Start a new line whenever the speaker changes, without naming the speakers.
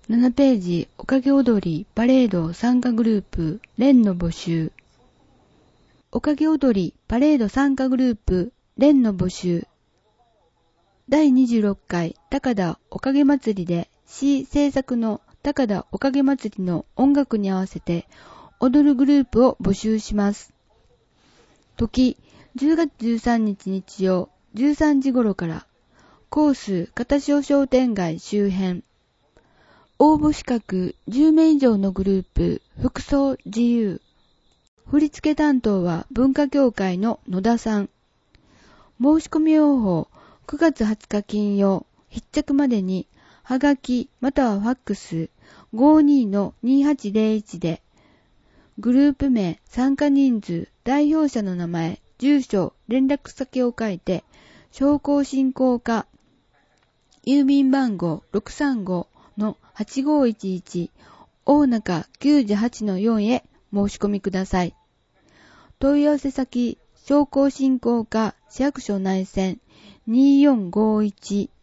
7ページ、おかげ踊りパレード参加グループ、連の募集。おかげ踊りパレード参加グループ、連の募集。第26回高田おかげ祭りで市制作の高田おかげ祭りの音楽に合わせて踊るグループを募集します。時、10月13日日曜13時頃から、コース片潮商店街周辺。応募資格10名以上のグループ、服装自由。振付担当は文化協会の野田さん。申し込み方法、9月20日金曜、必着までに、はがきまたはファックス 52-2801 で、グループ名、参加人数、代表者の名前、住所、連絡先を書いて、商工振興課、郵便番号 635-8511 大中98-4へ申し込みください。問い合わせ先、商工振興課市役所内線 2451